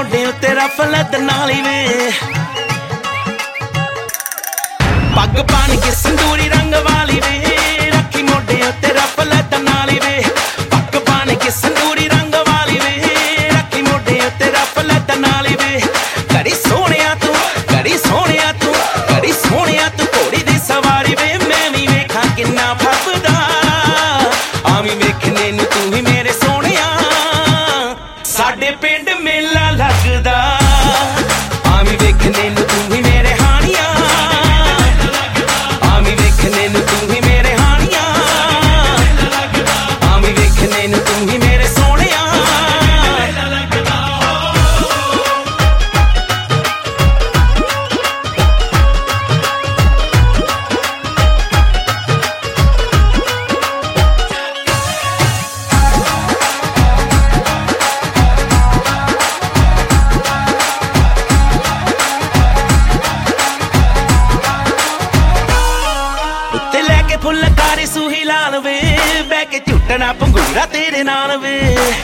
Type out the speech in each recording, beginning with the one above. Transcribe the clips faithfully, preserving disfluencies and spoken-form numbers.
ਮੋਢੇ ਉੱਤੇ ਰਫਲਤ ਨਾਲੀ ਵੇ ਪੱਗ ਪਾਣ ਕੇ ਸੰਦੂਰੀ ਰੰਗ ਵਾਲੀ ਵੇ ਰੱਖੀ ਮੋਢੇ ਉੱਤੇ ਰਫਲਤ ਨਾਲੀ ਵੇ ਪੱਗ ਪਾਣ ਕੇ ਸੰਦੂਰੀ ਰੰਗ ਵਾਲੀ ਵੇ ਰੱਖੀ ਮੋਢੇ ਉੱਤੇ ਰਫਲਤ ਨਾਲੀ ਵੇ ਕਰੀ ਸੋਹਣਿਆ ਤੂੰ ਕਰੀ ਸੋਹਣਿਆ ਤੂੰ ਕਰੀ ਸੋਹਣਿਆ ਤੂੰ ਘੋੜੀ ਦੀ ਸਵਾਰੀ ਵੇ ਮੈਂ ਵੀ ਵੇਖਾਂ ਕਿੰਨਾ ਫੱਬਦਾ ਆਵੀਂ ਵੇਖਣੇ ਨੂੰ ਤੂੰ ਵੀ ਮੇਰੇ ਸੋਹਣਿਆ ਸਾਡੇ ਪਿੰਡ ਮੇਲਾ ਲੱਗਦਾ ਆਵੀਂ ਵੇਖਣੇ ਨੂੰ ਤੂੰ ਵੀ ਮੇਰੇ ਹਾਣੀਆਂ ਆਵੀਂ ਵੇਖਣੇ ਨੂੰ ਤੂੰ ਵੀ ਮੇਰੇ ਹਾਣੀਆਂ ਆਵੀਂ ਵੇਖਣੇ ਨੂੰ ਤੂੰ ਵੀ ਮੇਰੇ ਸੋਹਣਿਆ ਫੁੱਲਕਾਰੀ ਸੂਹੀ ਲਾਲ ਵੇ ਬਹਿ ਕੇ ਝੁੱਟਣਾ ਪੰਗੂਰਾ ਤੇਰੇ ਨਾਲ ਵੇ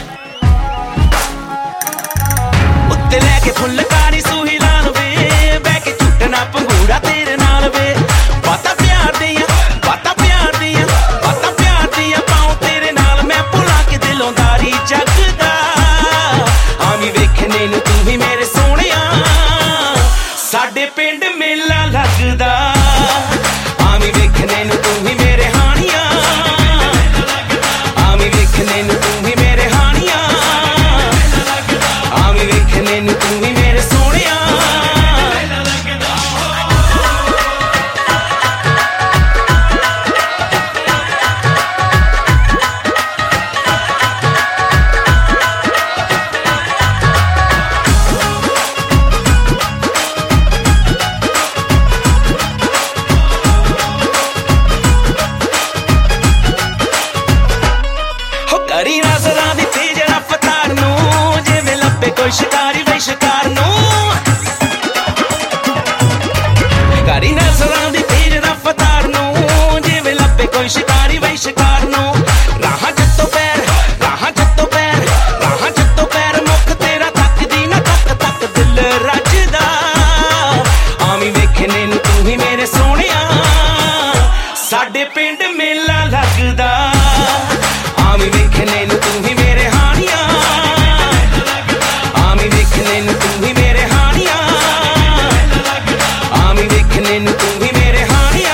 ਉੱਤੇ ਲੈ ਕੇ ਫੁੱਲਕਾਰੀ ਸੂਹੀ ਲਾਲ ਵੇ ਬਹਿ ਕੇ ਝੁੱਟਣਾ ਪੰਗੂਰਾ ਤੇਰੇ ਨਾਲ ਵੇ ਬਾਤਾਂ ਪਿਆਰ ਦੀਆਂ ਬਾਤਾਂ ਪਿਆਰ ਦੀਆਂ ਬਾਤਾਂ ਪਿਆਰ ਦੀਆਂ ਪਾਉ ਤੇਰੇ ਨਾਲ ਮੈਂ ਭੁਲਾ ਕੇ ਦਿਲੋਂ ਦਾਰੀ ਜਗਦਾ ਆਵੀਂ ਵੇਖਣੇ ਨੂੰ ਤੂੰ ਵੀ ਮੇਰੇ ਸੋਹਣਿਆ ਸਾਡੇ ਪਿੰਡ ਮੇਲਾ ਲੱਗਦਾ ਆਵੀਂ ਵੇਖਣੇ ਨੂੰ ਤੂੰ ਵੀ ਮੇਰੇ ਹਾਣੀਆਂ ਆਵੀਂ ਵੇਖਣੇ ਨੂੰ ਤੂੰ ਵੀ ਮੇਰੇ ਹਾਣੀਆਂ ਆਵੀਂ ਵੇਖਣੇ ਨੂੰ ਤੂੰ ਵੀ ਮੇਰੇ ਸੋਹਣਿਆ ਕਰੀ ਨਜ਼ਰਾਂ ਦੀ ਤੇਜ਼ ਰਫ਼ਤਾਰ ਨੂੰ ਜਿਵੇਂ ਲੱਭੇ ਕੋਈ ਸ਼ਿਕਾਰੀ ਵੇ ਸ਼ਿਕਾਰ ਨੂੰ ਕਰੀ ਨਜ਼ਰਾਂ ਦੀ ਤੇਜ਼ ਰਫ਼ਤਾਰ ਨੂੰ ਜਿਵੇਂ ਲੱਭੇ ਕੋਈ ਸ਼ਿਕਾਰੀ ਵੇ ਸ਼ਿਕਾਰ ਨੂੰ ਰਾਹਾਂ ਜੱਤੋਂ ਪੈਰ ਰਾਹਾਂ ਜੱਤੋਂ ਪੈਰ ਰਾਹਾਂ ਜੱਤੋਂ ਪੈਰ ਮੁੱਖ ਤੇਰਾ ਤੱਕਦੀ ਨਾ ਤੱਕ ਤੱਕ ਦਿਲ ਰੱਜਦਾ ਆਵੀਂ ਵੇਖਣੇ ਨੂੰ ਤੂੰ ਵੀ ਮੇਰੇ ਸੋਹਣਿਆ ਸਾਡੇ ਪਿੰਡ ਮੇਲਾ ਲੱਗਦਾ ਆਵੀਂ ਵੇਖਣੇ ਨੂੰ ਤੂੰ ਵੀ ਮੇਰੇ ਹਾਣੀਆਂ ਆਵੀਂ ਵੇਖਣੇ ਨੂੰ ਤੂੰ ਵੀ ਮੇਰੇ ਹਾਣੀਆਂ ਆਵੀਂ ਵੇਖਣੇ ਨੂੰ ਤੂੰ ਵੀ ਮੇਰੇ ਹਾਣੀਆਂ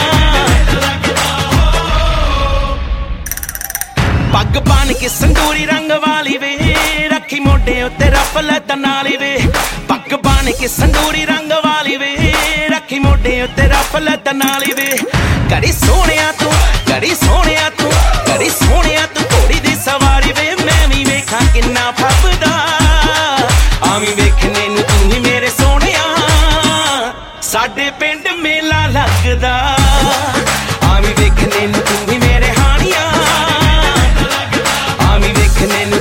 ਪੱਗ ਪਾਣ ਕੇ ਸੰਦੂਰੀ ਰੰਗ ਵਾਲੀ ਵੇ ਰੱਖੀ ਮੋਢੇ ਉੱਤੇ ਰਫਲਤ ਨਾਲੀ ਵੇ ਪੱਗ ਪਾਣ ਕੇ ਸੰਦੂਰੀ ਰੰਗ ਵਾਲੀ ਵੇ ਰੱਖੀ ਮੋਢੇ ਉੱਤੇ ਰਫਲਤ ਨਾਲੀ ਵੇ ਕਰੀ ਸੋਹਣਿਆ ਤੂੰ ਕਰੀ ਸੋਹਣਿਆ ਤੂੰ ਕਰੀ ਸੋਹਣਿਆ ਤੂੰ ਘੋੜੀ ਦੀ ਸਵਾਰੀ ਵੇ ਮੈਂ ਵੀ ਵੇਖਾਂ ਕਿੰਨਾ ਫੱਬਦਾ ਆਵੀਂ ਵੇਖਣੇ ਨੂੰ ਤੂੰ ਵੀ ਮੇਰੇ ਸੋਹਣਿਆ ਸਾਡੇ ਪਿੰਡ ਮੇਲਾ ਲੱਗਦਾ ਆਵੀਂ ਵੇਖਣੇ ਨੂੰ ਤੂੰ ਵੀ ਮੇਰੇ ਹਾਣੀਆਂ ਆਵੀਂ ਵੇਖਣੇ ਨੂੰ